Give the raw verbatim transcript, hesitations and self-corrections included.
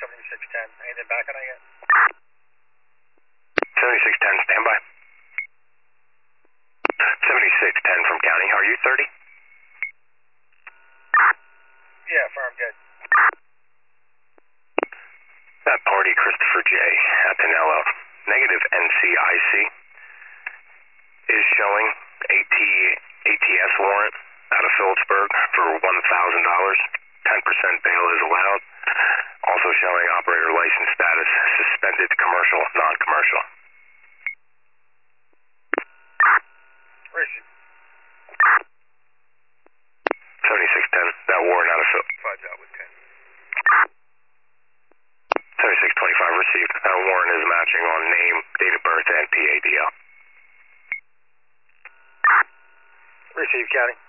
seventy-six ten. Anything back on it yet? seventy-six ten, standby. seventy-six ten from county. Are you thirty? Yeah, firm, good. That party, Christopher J. Antonello, negative N C I C, is showing A T, A T S warrant out of Phillipsburg for one thousand dollars. ten percent bail is allowed. Also showing operator license status suspended, commercial, non-commercial. Richard. seventy-six ten, that warrant out of Phil. Fudge out with ten. seventy-six twenty-five received. That warrant is matching on name, date of birth, and P A D L. Received, County.